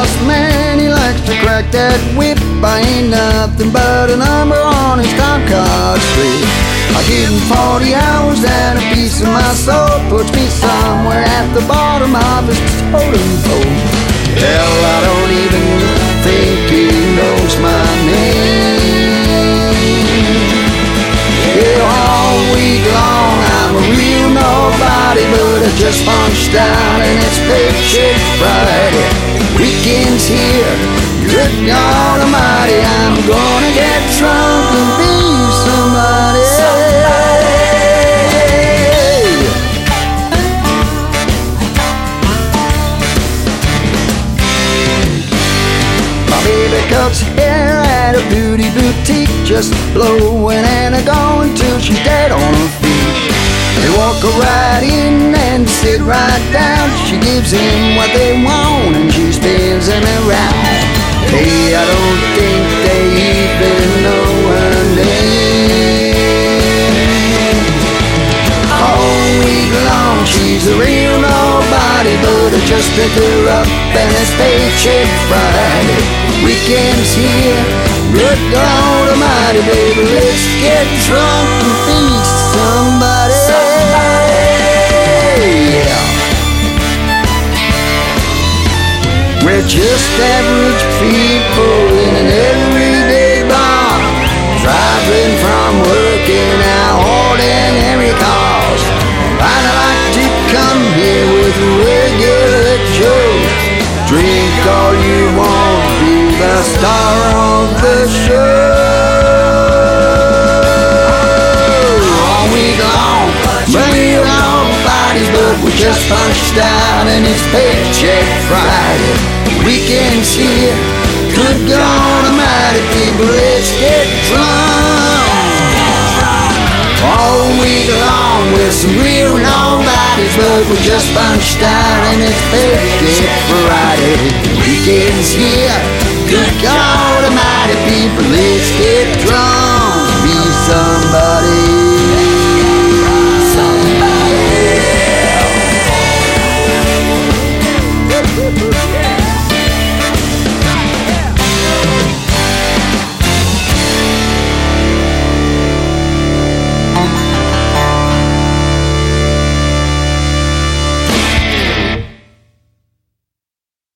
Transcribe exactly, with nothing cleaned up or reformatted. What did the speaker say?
boss man, he likes to crack that whip. I ain't nothing but a number on his time card strip. I give him forty hours and a piece of my soul puts me somewhere at the bottom of his totem pole. Hell, I don't even think he knows my name. Yeah, all week long I'm a real nobody, but I just punched out and it's paycheck Friday. Weekend's here, good God Almighty, I'm gonna get drunk and be somebody. My baby cuts hair at a beauty boutique, just blowing and a going till she's dead on her feet. They walk her right in and sit right down. She gives them what they want and she spins them around. Hey, I don't think they even know her name. All week long she's a real nobody, but I just pick her up and it's paycheck Friday. Weekend's here, good God Almighty, baby, let's get drunk and be somebody. Yeah. We're just average people in an everyday bar, driving from work in our ordinary cars. I'd like to come here with a regular Joe. Drink all you want, be the star of the show. All week long, real nobodies, but we just punched out and it's paycheck Friday. Weekend's here, good God Almighty, people, let's get drunk. All week long with some real nobodies, but we just punched out and it's paycheck Friday. Weekend's here, good God Almighty, people, let's get